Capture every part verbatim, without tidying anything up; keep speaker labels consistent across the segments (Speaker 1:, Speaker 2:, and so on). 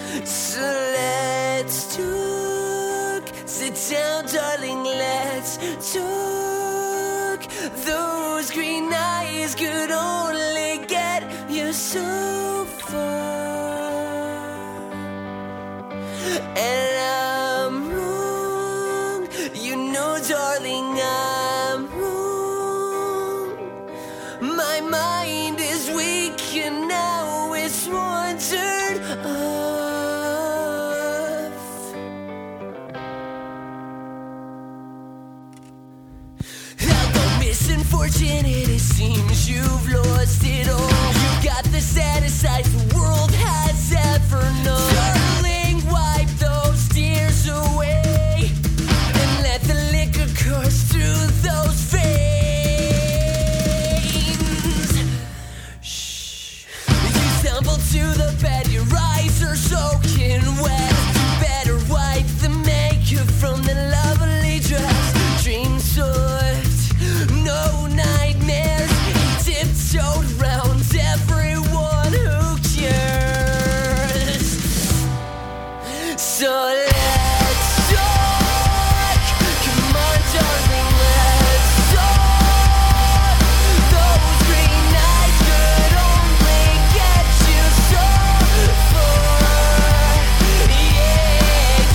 Speaker 1: So let's talk. Sit down, darling, let's talk. Those green eyes could only get you so far. And I'm wrong, you know, darling, I'm wrong. My mind is weak and now it's wandered off. Although misunfortunate, it seems you've lost it all. You got the saddest eyes the world has ever known. Darling, wipe those tears away and let the liquor course through those veins. Shh. You stumble to the bed, your eyes are soaking wet. You better wipe the makeup from the lovely dress. Dream soft, no nightmares. He tiptoed round everyone who cares. So let's talk. Come on, darling, let's talk. Those green eyes could only get you so far. Yeah,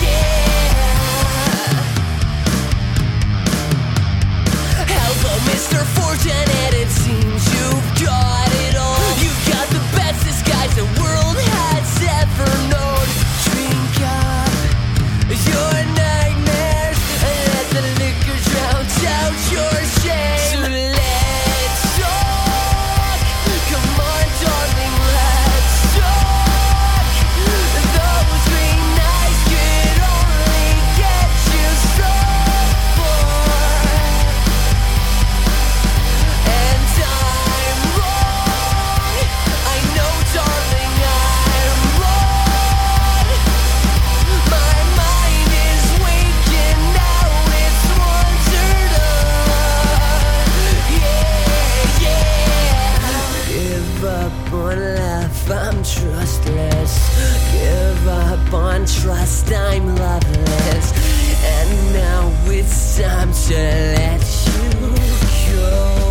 Speaker 1: yeah. Hello, Mister Fortunate, it seems you've got it all. You've got the best disguise the world has ever known. Drink up your nightmares and let the liquor drown out your shame. So let's talk. Come on, darling, let's talk. Those green eyes could only get you so far. And I'm wrong, I know, darling, I'm wrong. My mind is weak and now it's wandered on. Yeah, yeah. Give up on love, I'm trustless. Give up on trust, I'm loveless. And now it's time to let you go.